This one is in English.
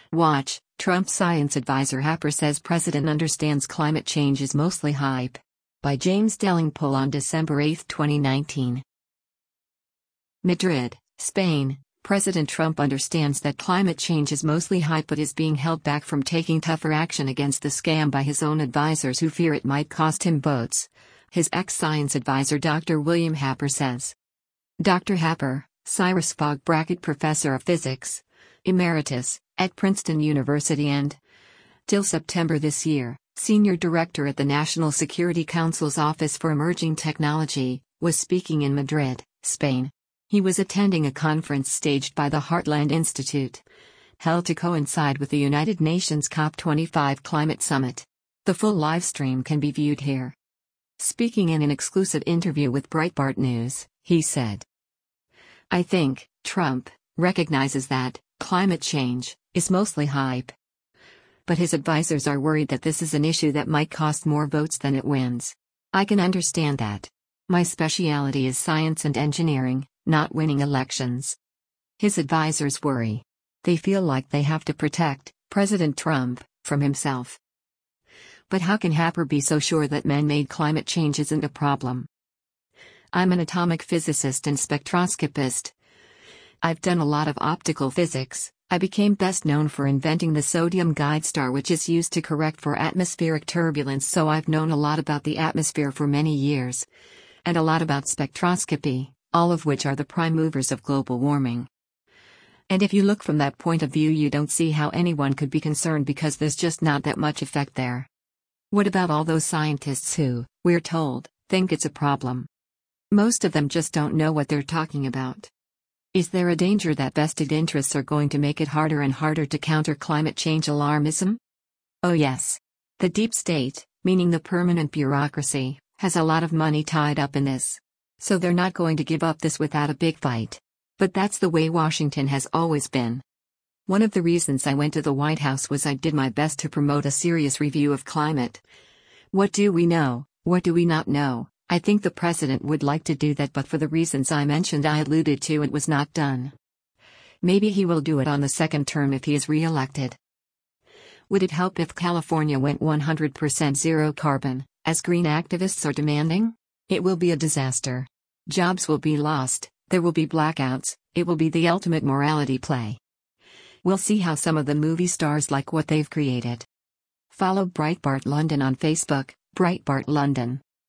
Watch, Trump science advisor Happer says president understands climate change is mostly hype. By James Delingpole on December 8, 2019. Madrid, Spain. President Trump understands that climate change is mostly hype but is being held back from taking tougher action against the scam by his own advisors who fear it might cost him votes. His ex-science advisor Dr. William Happer says. Dr. Happer, Cyrus Fogg Brackett Professor of Physics, Emeritus, at Princeton University and, till September this year, Senior Director at the National Security Council's Office for Emerging Technology, was speaking in Madrid, Spain. He was attending a conference staged by the Heartland Institute, held to coincide with the United Nations COP25 Climate Summit. The full live stream can be viewed here. Speaking in an exclusive interview with Breitbart News, he said, "I think Trump recognizes that climate change is mostly hype. But his advisors are worried that this is an issue that might cost more votes than it wins. I can understand that. My specialty is science and engineering, not winning elections." His advisors worry. They feel like they have to protect President Trump from himself. But how can Happer be so sure that man-made climate change isn't a problem? I'm an atomic physicist and spectroscopist. I've done a lot of optical physics. I became best known for inventing the sodium guide star, which is used to correct for atmospheric turbulence, so I've known a lot about the atmosphere for many years. And a lot about spectroscopy, all of which are the prime movers of global warming. And if you look from that point of view, you don't see how anyone could be concerned because there's just not that much effect there. What about all those scientists who, we're told, think it's a problem? Most of them just don't know what they're talking about. Is there a danger that vested interests are going to make it harder and harder to counter climate change alarmism? Oh yes. The deep state, meaning the permanent bureaucracy, has a lot of money tied up in this. So they're not going to give up this without a big fight. But that's the way Washington has always been. One of the reasons I went to the White House was I did my best to promote a serious review of climate. What do we know? What do we not know? I think the president would like to do that, but for the reasons I alluded to, it was not done. Maybe he will do it on the second term if he is re-elected. Would it help if California went 100% zero carbon, as green activists are demanding? It will be a disaster. Jobs will be lost, there will be blackouts, it will be the ultimate morality play. We'll see how some of the movie stars like what they've created. Follow Breitbart London on Facebook, Breitbart London.